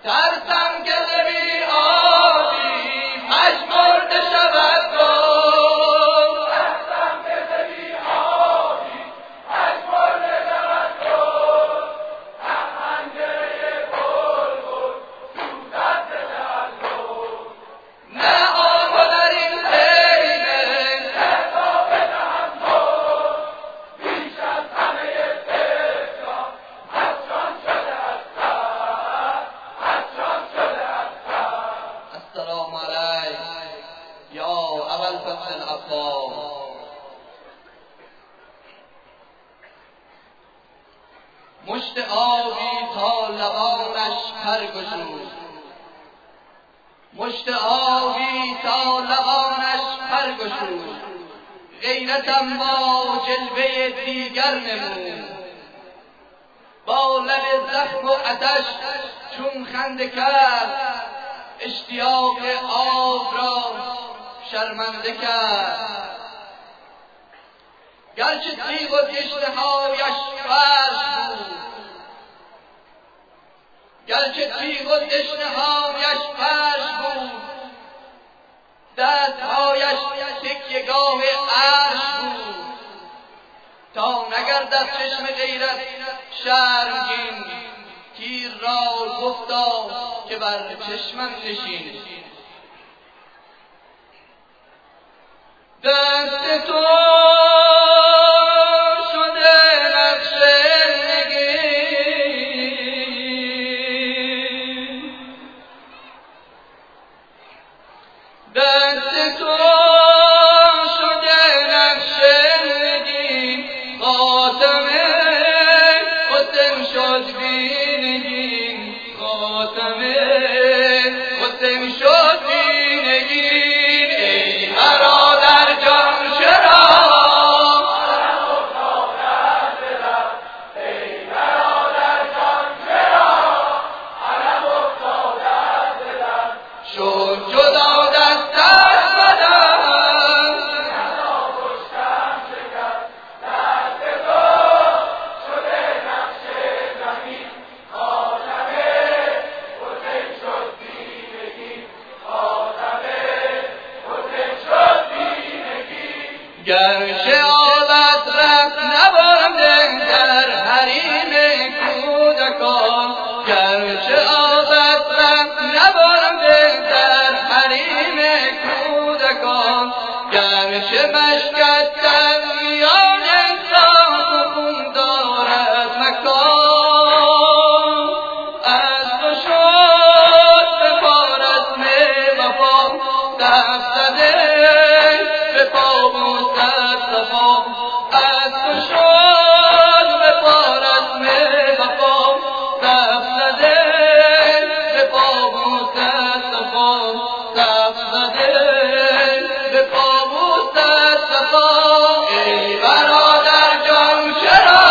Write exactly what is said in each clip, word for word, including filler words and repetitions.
ترسم که ز بی آبی پژمرده شود گل، ترسم که ز بی آبی پژمرده شود گل، هم پنجره بلبل سوزد ز تعلق. نه آب در این خیمه احساس تحمل، بیش از همه فکرها عطشان شده از تب، عطشان شده از تب. السلام علیک یا ابوالفضل العباس. مشت آبی تا لبانش پر گشود، مشت آبی تا لبانش پر گشود، غیرتم با جلوه دیگر نمود، با لب زخم و آتش چون خنده کرد، اشتیاق آب را شرمنده کرد. گرچه تیغ و تشنه‌هایش فرش بود، گرچه تیغ و تشنه‌هایش فرش بود، دستهایش تکیه‌گاه عرش بود، تا نگردد چشم غیرت شرمگین، تیر را گفتا که بر چشمم نشین. دست تو شده نقش نگین، دست تو شده نقش نگین، خاتمه حسین شد بینگین، خاتمه حسین شد بینگین. ای برادر جان چرا علم افتادت به لب، ای برادر جان چرا علم افتادت به لب، شد جدا دستت بدن ندا پشتم شکست، دست تو شده نقش زمین، خاتمه حسین شد بینگین، خاتمه حسین شد بینگین. گرچه آبت رفت نبرده در حریم کودکان، گرچه آبت رفت نبرده در حریم کودکان، گرچه مشکت در میان انسان و خون دارد مکان، از تو شد به پارسم وفا دست زده به پابوست صفا، از تو شد به پارسم وفا دست زده به پابوست صفا، دست زده به پابوست صفا. ای برادر جان چرا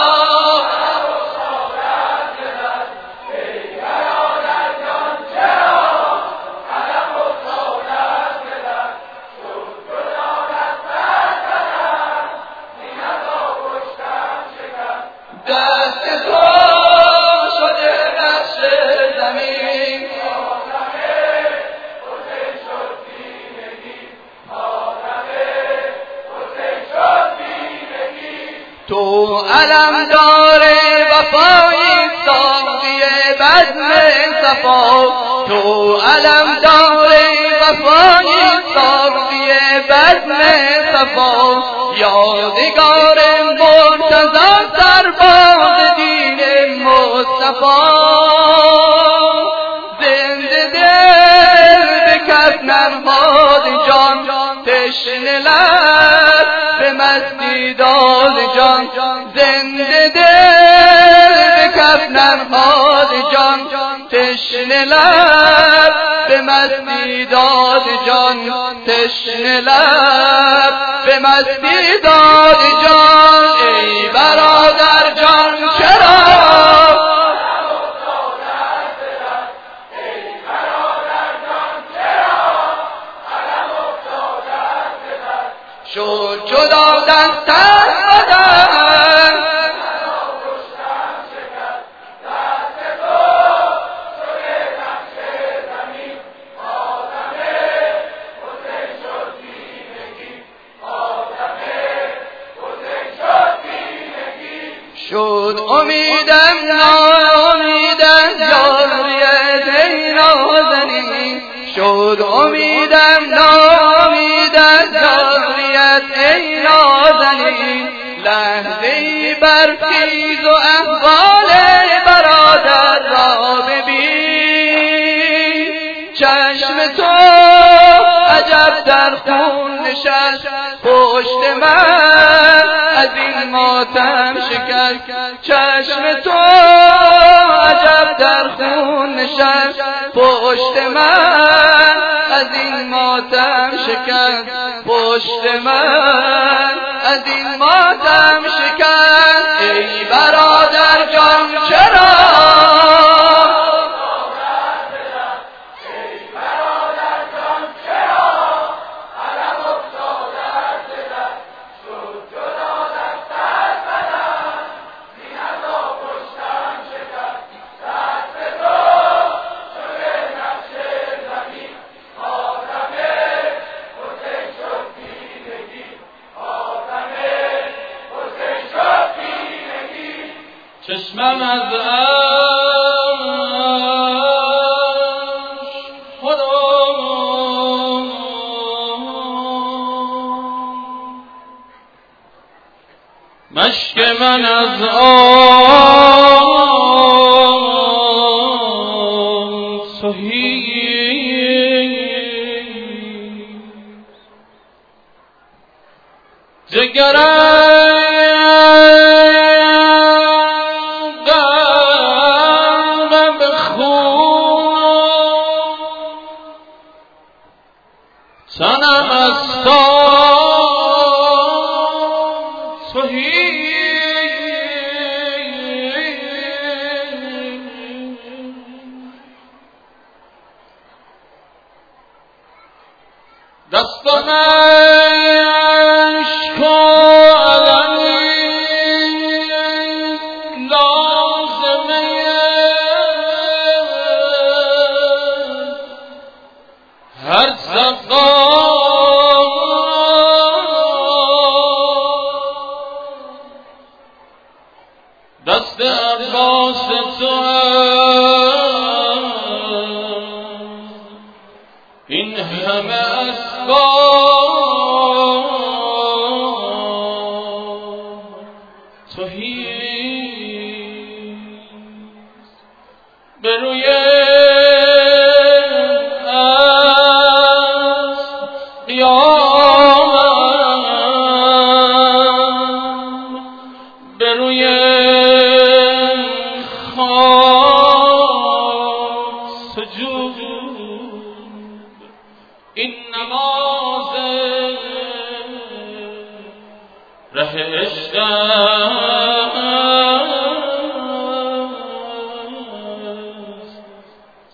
ای برادر جان چرا علم افتادت به لب، شد جدا دستت بدن ندا پشتم شکست، دست تو شده نقش زمین، خاتمه حسین شد بینگین، خاتمه حسین شد بینگین. تو علم دار وفایی ساقی بزم صفا، تو علم دار وفایی ساقی بزم صفا، یادگار مرتضی سرباز دین مصطفی، زنده دل به کف ننهاد جان، تشنه لب به مستی داد جان، زنده دل به کف ننهاد جان، تشنه لب به مستی داد جان، تشنه لب به مستی داد جان. ای برادر جان چرا ای برادر جان چرا علم افتادت به لب، شد جدا دستت بدن ندا پشتم شکست، دست تو شده امیدم ناامیدم جاریت ای نازنین شد امیدم ناامیدم جاریت ای نازنین لحظه‌ای برخیز و احوال برادر را ببین چشم تو عجب در خون نشست پشت من از این ماتم شکست چشم تو عجب در خون نشست پشت من از این ماتم شکست پشت من از این ماتم شکست ای برادر جان چرا چشمم از اشک خدا مشک من از آن صحیح جگرم سنم از صحیح دستانش کالنی لازمه هر زمان دست عباس تو این همه اسباب توهی به روی از قیامم به روی خاک سجود این نماز ره عشق است ز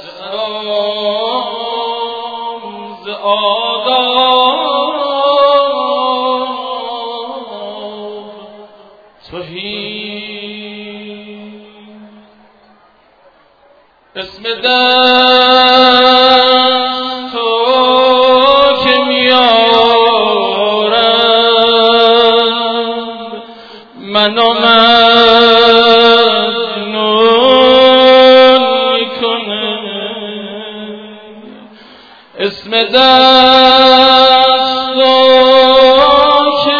اسلام ز آداب توهی اسم دست تو که میارم منو مجنون میکنه اسم دست تو که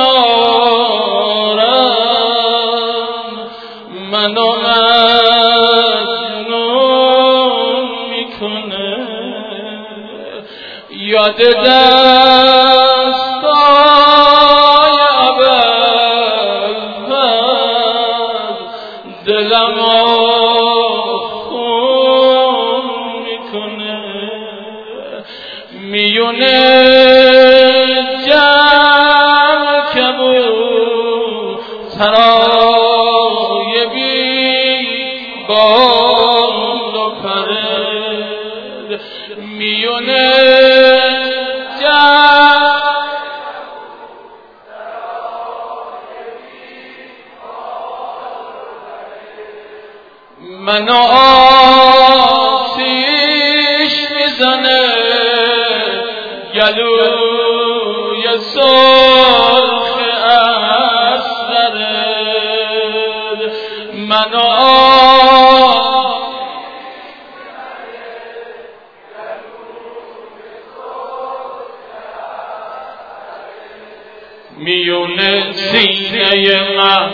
میارم منو مجنون میکنه یاد دستای عبد دلم خون میکنه میونه جمع کبوترای بی بال و پر میونه منو آتیش میزنه گلوی سرخ اصغرت میون سینه من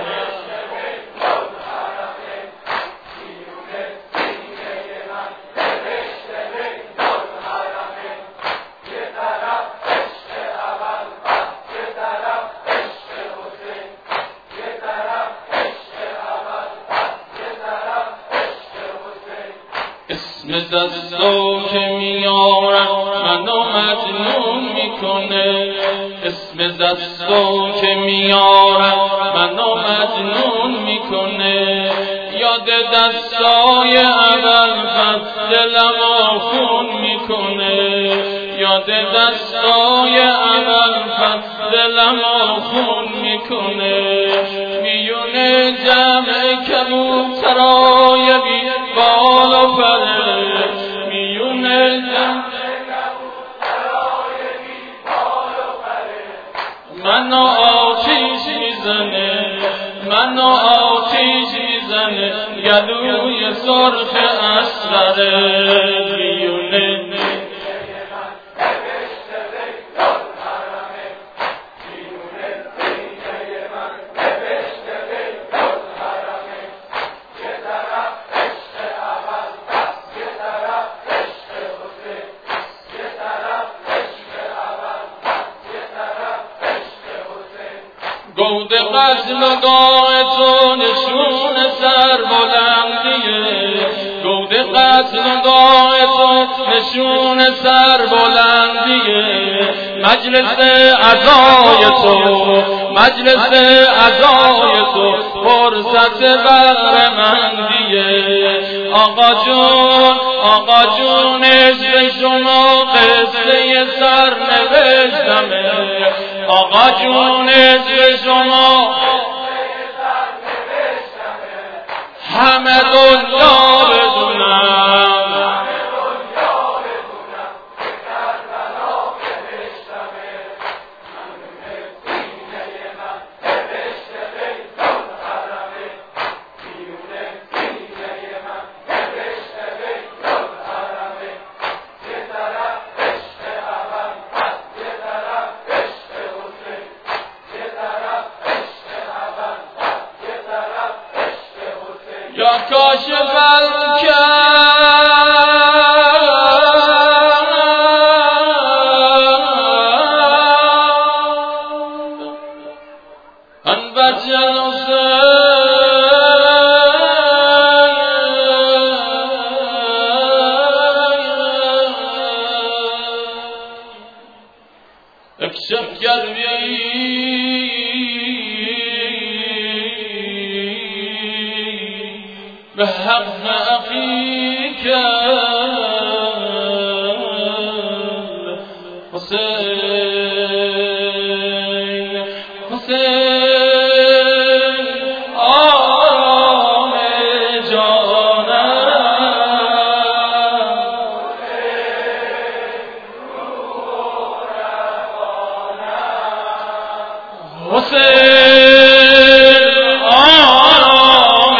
اسم دستو که میارم منو مجنون میکنه، اسم دستو که میارم منو مجنون میکنه، یاد دستای اول پس دلمو خون میکنه، یاد دستای اول پس دلمو خون میکنه، میونه جمع کبوترای بی بال و پره، میونه جمع کبوترای بی بال و پره، منو آتیش میزنه، منو آتیش میزنه، گلوی سرخ اصغره، میونه گود قتل و داع تو نشون سر بلندیه، گود قتل و داع تو نشون سر بلندیه، مجلس عزای تو مجلس عزای تو فرصت بهره‌مندیه، آقا جون آقا جون عشق شما قصه سر نوشتمه، آقا جون عشق شما همه دنیا بدونم، یا کاشف الکرب انبت الحسین اکشف گروی به حق اخیک حسین، حسین آرام جانم، حسین آرام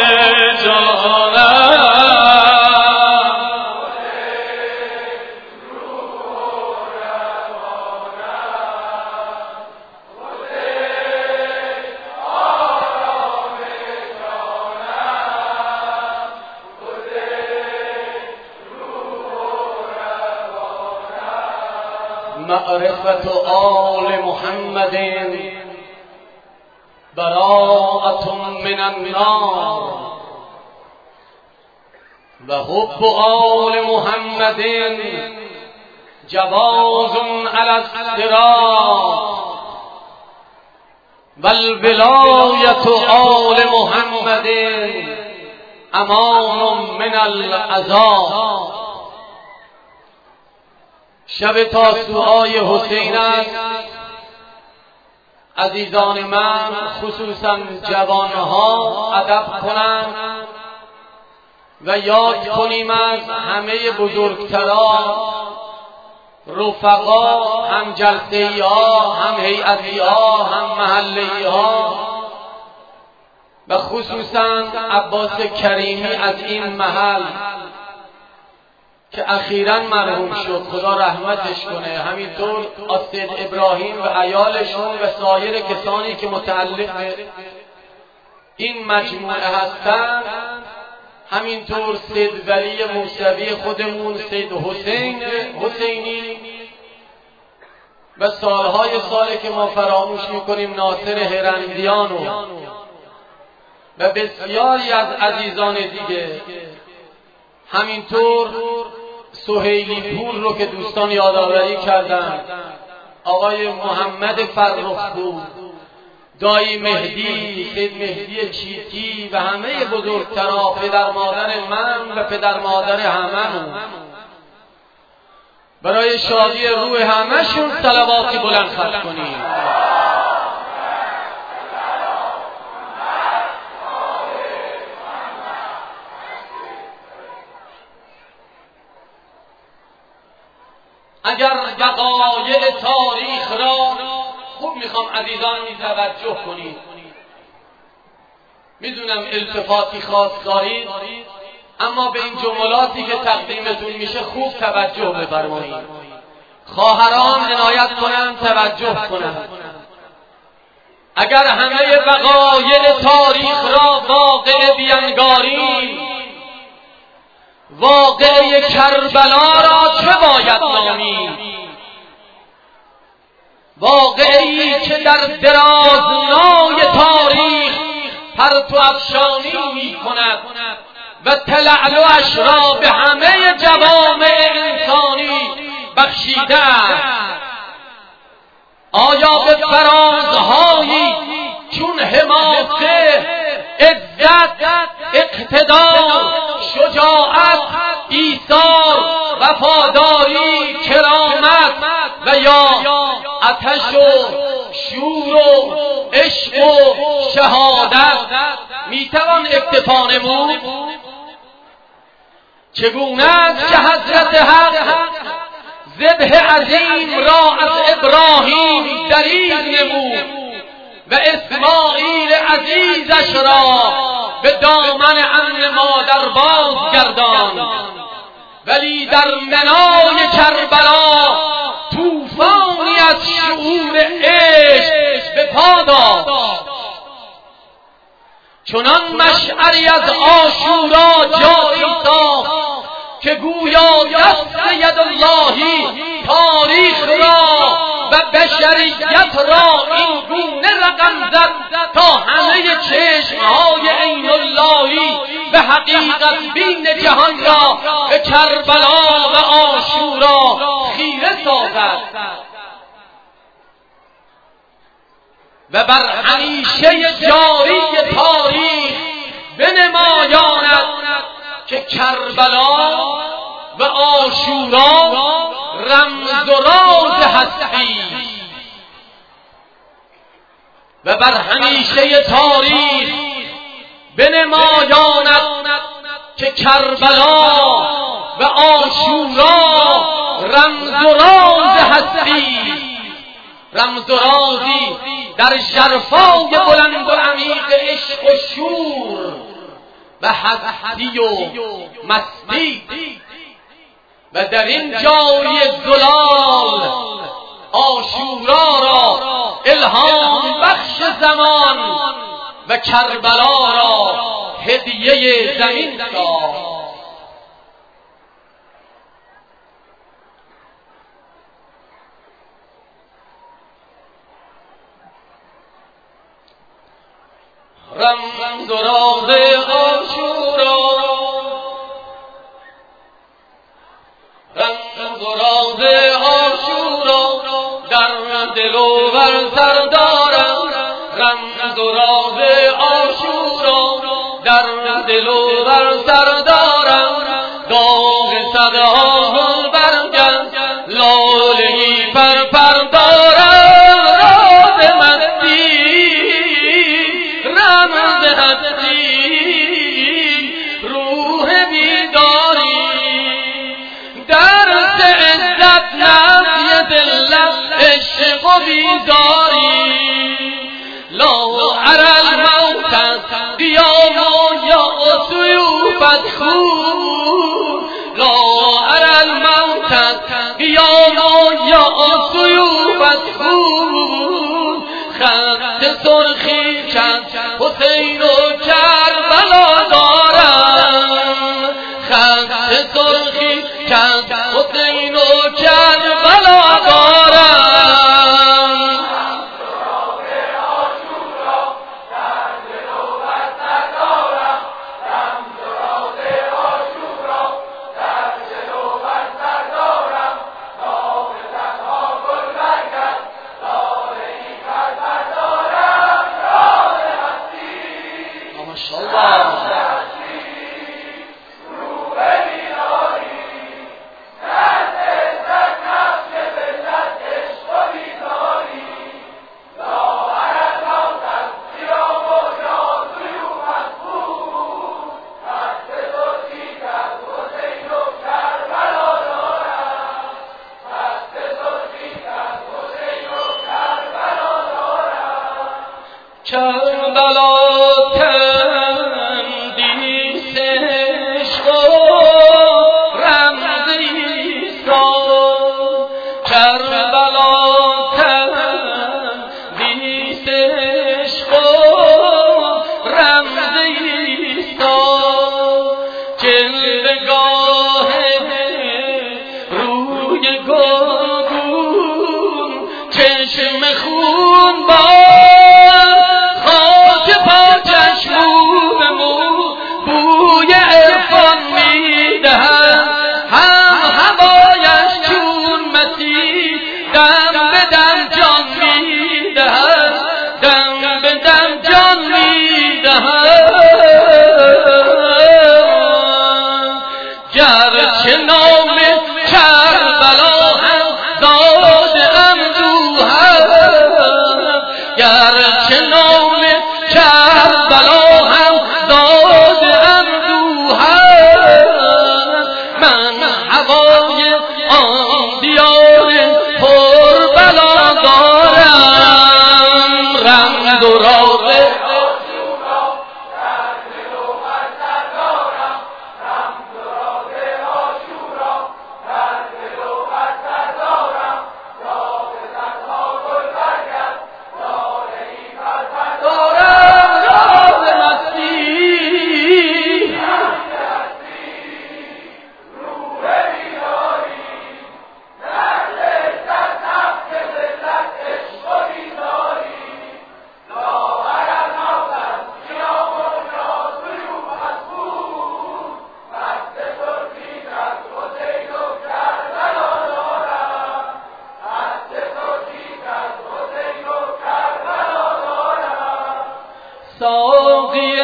معرفت آل محمد براءة من النار و حب آل محمد جواز علی الصراط و الولایة آل محمد امان من العذاب. شب تاسوعای حسین است عزیزان من، خصوصا جوانها ادب کنند و یاد کنیم از همه بزرگتران، رفقا، هم جلسه‌ای ها، هم هیئتی ها، هم محلی ها و خصوصا عباس کریمی از این محل که اخیراً مرحوم شد، خدا رحمتش کنه، همینطور سید ابراهیم و عیالشون و سایر کسانی که متعلق به این مجموعه هستند، همینطور سید ولی موسوی خودمون، سید حسین حسینی و سالهای ساله که ما فراموش میکنیم ناصر هرندیانو و بسیاری از عزیزان دیگه، همینطور سهیلی پور رو که دوستان یادآوری کردن، آقای محمد فرخپور، دایی مهدی، سید مهدی چیتی و همه بزرگترها، پدر مادر من و پدر مادر هممون، برای شادی روح همشون صلواتی بلند خط کنیم. اگر وقایع تاریخ را خوب میخوام عزیزان توجه کنید، میدونم التفاتی خاص دارید، اما به این جملاتی که تقدیمتون میشه خوب توجه بفرمایید. خواهران عنایت کنند، توجه کنند. اگر همه وقایع تاریخ را واقع بیانگاریم، واقعه کربلا را چه باید نامید؟ واقعی که در درازنای تاریخ پرتو افشانی می کند و تلألؤش را به همه جوامع انسانی بخشیده است. آیا به فرازهایی چون حماسه، عزت، اقتدار، شجاعت، ایثار، وفاداری، کرامت و یا آتش و شور و عشق و شهادت میتوان اکتفا نمود؟ چگونه است که حضرت حق ذبح عظیم را از ابراهیم دریغ نمود و اسماعیل عزیزش را به دامن امن مادر بازگرداند، ولی در منای کربلا طوفانی از شعور عشق به پا داد. چنان مشعری از عاشورا جایی ساخت که گویا دست یداللهی تاریخ را و بشریت را این گونه رقم زد تا همه چشمهای عین اللهی به حقیقت بین جهان را به کربلا و عاشورا خیره سازد و بر همیشه جاری تاریخ بنمایاند که کربلا و عاشورا رمز و راز هستی و بر همیشه تاریخ بنمایاند که کربلا و عاشورا رمز و راز هستی، رمز و رازی در ژرفای بلند و عمیق عشق و شور و هستی و مستی. و در این جای زلال عاشورا را الهام بخش زمان و کربلا را هدیه زمین ساخت. رمز و راز عاشورا، رمز و راز عاشورا در دل و بر سر دارم، رمز و راز عاشورا در دل و بر سر دارم. داغ صدها گل برگشت، لاله‌ای پر پر دارم. راز مستی، رمز هستی، روح بیداری، درس عزت، نفی ذلت، عشق و بیداری. لا ارى الموت قیاما یا سیوفت خون، لا ارى یا سیوبت بود خط سرخی چند حسین و کربلا دارم خط سرخی چند حسین و کربلا دارم کربلا تندیس عشق و رمز عیسی کربلا تندیس عشق و رمز عیسی جلوه‌گاه روی گلگون چشم خون با ساقی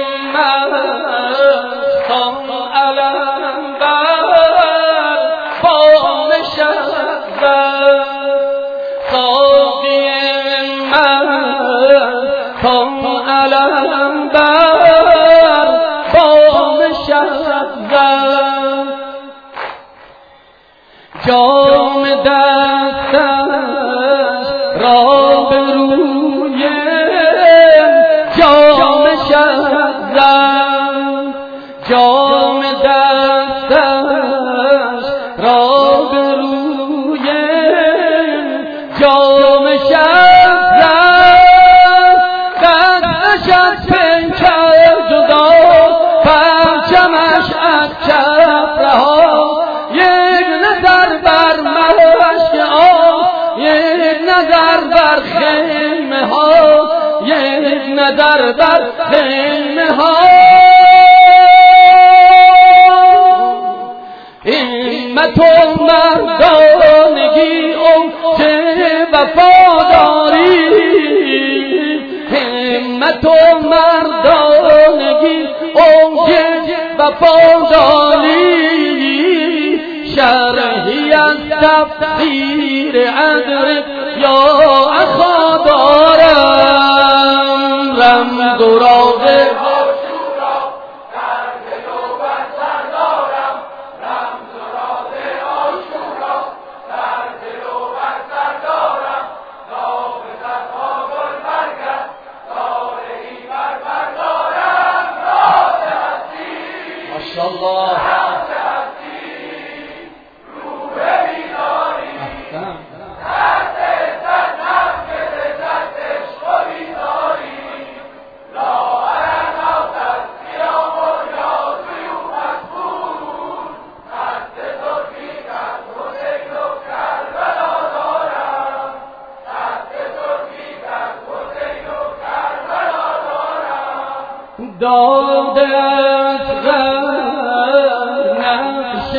مستان علم بر بام شهر ساقی مستان علم بر بام شهر جام دستش را به روی جام شهر جام دستش را به روی جام شهر دستش از پنکر جدا پرچمش از چپ رها یک نظر بر مشک آب یک نظر بر خیمه ها یک نظر بر خیمه ها همت و مردانگی اوج وفاداری همت و مردانگی اوج وفاداری شرحی از تفسیر ادرک یا اخا دارم رمز و راز ماشاءالله. دادت نقش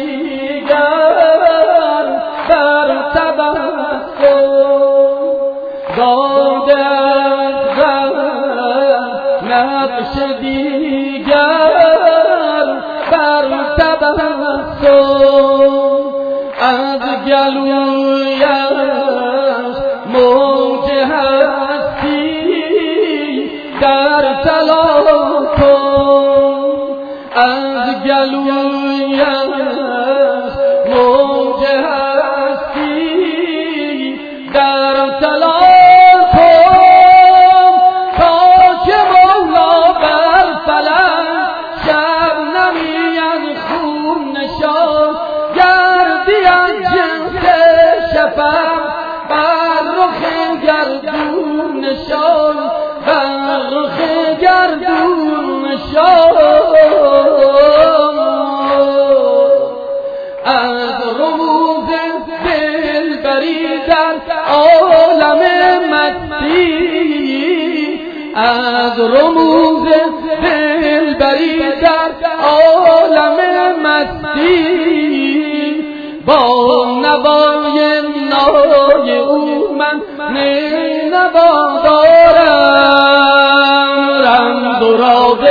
دیگر بر تبسم دادت نقش دیگر بر تبسم از گلویش موج هستی در تلاطم از گلویش موج هستی در تلاطم تا که مولا بر فلک شبنمی از خون نشان گردی از جنس شفق بر رخ گردون نشان بر رخ گردون نشان از رموز دلبری در عالم مستی از رموز دلبری در عالم مستی با نوای نای او من نوا دارم رمز و راز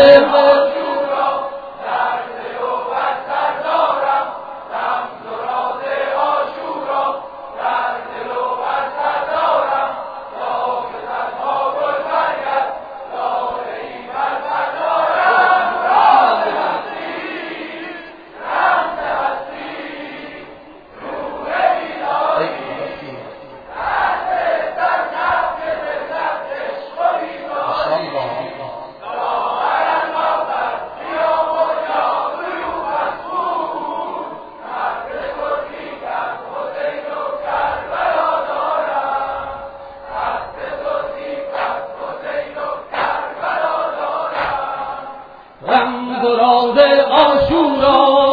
رمز و راز عاشورا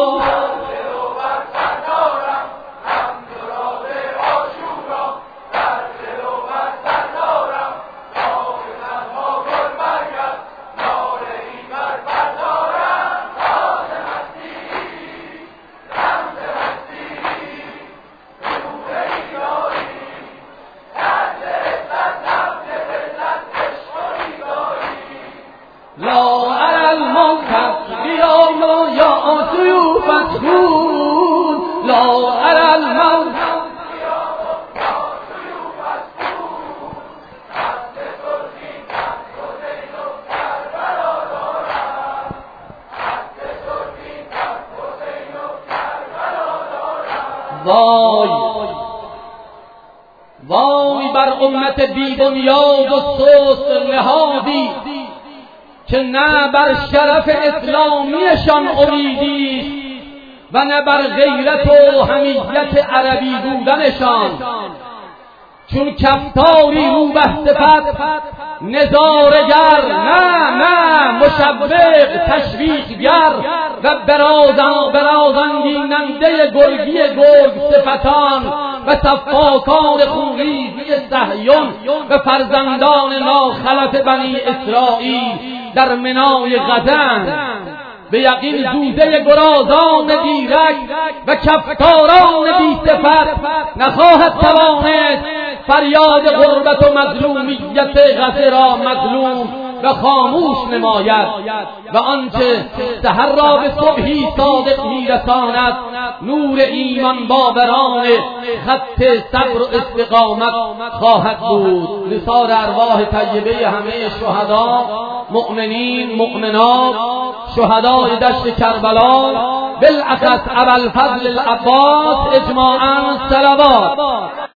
لا على المنكر بيوم يا سيوف السود لا على المنكر وای وای بر امت بی بنیاد و سست نهادی که نه بر شرف اسلامیشان امیدی و نه بر غیرت و حمیت عربی بودنشان چون کفتاری رو به صفت نظارگر نه نه مشوق تشویقگر و برازن برازنگیننده گرگی گرگ صفتان و صفاکان خونریزی صهیون و فرزندان ناخلف بنی اسرائیل در منای غزن به یقین زوزه گرازان دیرک و کفتاران بی صفت نخواهد توانست فریاد غربت و مظلومیت غزه را مظلوم و خاموش نماید و آنچه سحر را به صبحی صادق میرساند نور ایمان باوران خط صبر و استقامت خواهد بود. لسان ارواح طیبه همه شهدا، مؤمنین، مؤمنات، شهدای دشت کربلا، بالاخص ابوالفضل العباس اجماعاً صلوات.